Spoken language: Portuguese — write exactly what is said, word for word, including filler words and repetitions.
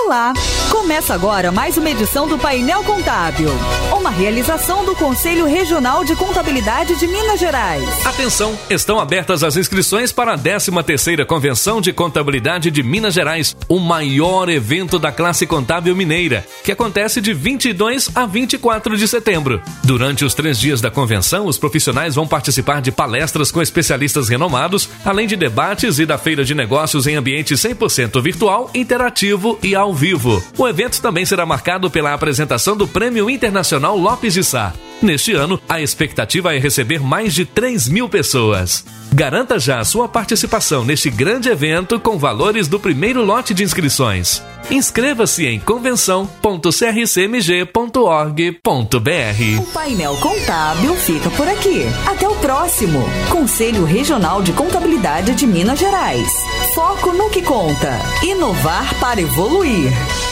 Olá! Começa agora mais uma edição do Painel Contábil, uma realização do Conselho Regional de Contabilidade de Minas Gerais. Atenção, estão abertas as inscrições para a décima terceira Convenção de Contabilidade de Minas Gerais, o maior evento da classe contábil mineira, que acontece de vinte e dois a vinte e quatro de setembro. Durante os três dias da convenção, os profissionais vão participar de palestras com especialistas renomados, além de debates e da feira de negócios em ambiente cem por cento virtual, interativo e ao vivo. O evento também será marcado pela apresentação do Prêmio Internacional Lopes de Sá. Neste ano, a expectativa é receber mais de três mil pessoas. Garanta já a sua participação neste grande evento com valores do primeiro lote de inscrições. Inscreva-se em convenção ponto c r c m g ponto org ponto b r. O Painel Contábil fica por aqui. Até o próximo. Conselho Regional de Contabilidade de Minas Gerais. Foco no que conta. Inovar para evoluir.